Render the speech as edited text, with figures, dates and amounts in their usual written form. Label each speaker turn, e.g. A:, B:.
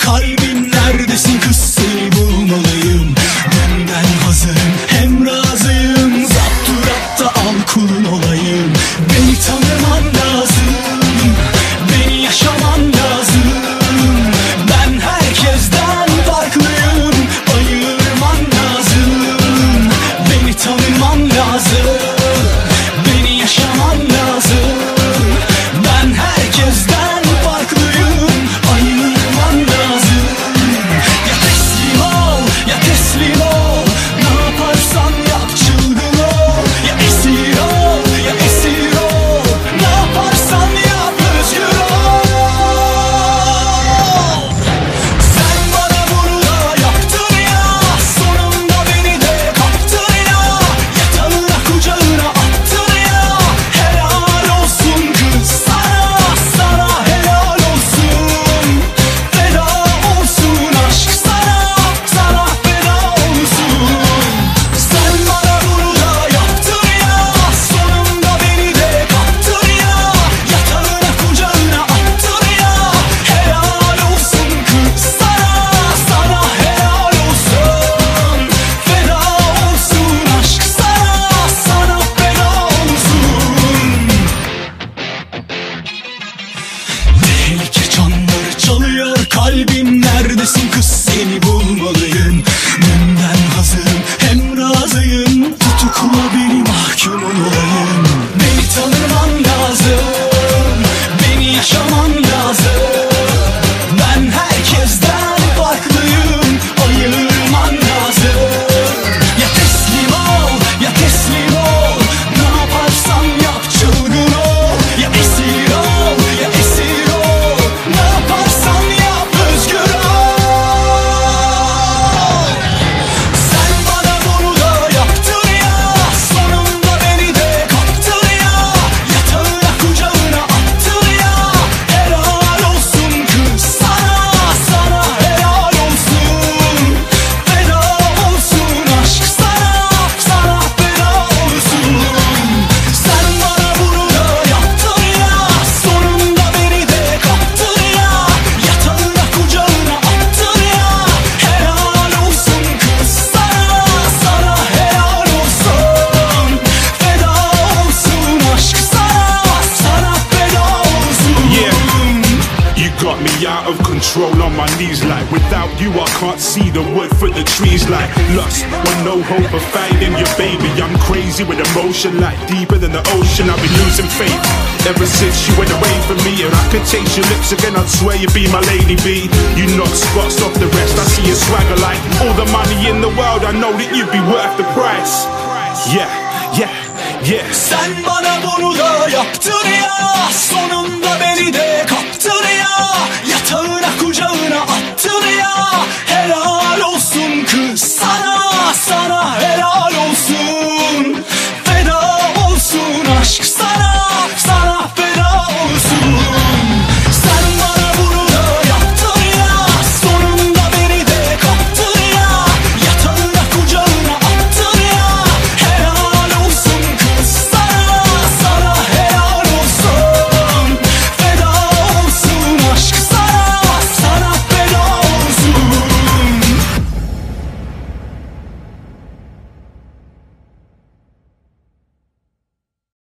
A: kalbim neredesin kız, seni bulmalıyım. Dünden hazırım hem razıyım, zapturatta al kulun olayım. Beni tanıman lazım, beni yaşaman lazım. Ben herkesten farklıyım, ayırman lazım. Beni tanıman lazım, beni yaşaman lazım. Ben herkesten farklıyım, ayırman lazım. Ya teslim ol, ya teslim ol, ne yaparsan yap, çılgın ol. Ya esir ol, ya esir ol, ne yaparsan yap, özgür ol. Sen bana bunu da yaptın ya, sonunda beni de kaptın ya. Yatağına kucağına attın ya, helal olsun kız sana, sana helal olsun. Feda olsun aşk sana, sana feda olsun. Sen bana bunu da yaptın ya, sonunda beni de kaptın ya. Yatağına kucağına attın ya, helal olsun kız sana, sana helal olsun. Feda olsun aşk sana, sana feda olsun. Tehlike çanları çalıyor, kalbim neredesin kız, seni bulmalıyım. Dünden hazırım hem razıyım, tutukla beni mahkumun olayım. Beni tanıman lazım, beni yaşaman lazım. Ben herkesten farklıyım, ayırman lazım. Ya teslim ol, ya teslim ol, ne yaparsan yap, çılgın ol. Ya esir ol, ya esir ol, ne yaparsan yap, özgür ol. Sen bana bunu da yaptın ya, sonunda beni de kaptın ya. Yatağına kucağına attın ya, helal olsun kız sana, sana helal olsun. Feda olsun aşk sana, sana feda olsun. Sen bana bunu da yaptın ya, sonunda beni de kaptın ya. Yatağına kucağına attın ya, helal olsun kız sana, sana helal olsun. Feda olsun aşk sana, sana feda olsun.
B: Yeah. You got me out of control on my knees, like without you I can't see the wood for the trees, like lost with no hope of finding your baby. I'm crazy with emotion, like deeper than the ocean. I've been losing faith ever since you went away from me. And I could taste your lips again, I'd swear you'd be my lady B. You knock spots off the rest, I see your swagger like all the money in the world. I know that you'd be worth the price. Yeah, yeah, yeah.
A: Sen bana bunu da yaptın ya, sonunda beni de kaptın ya. Yatağına kucağına attın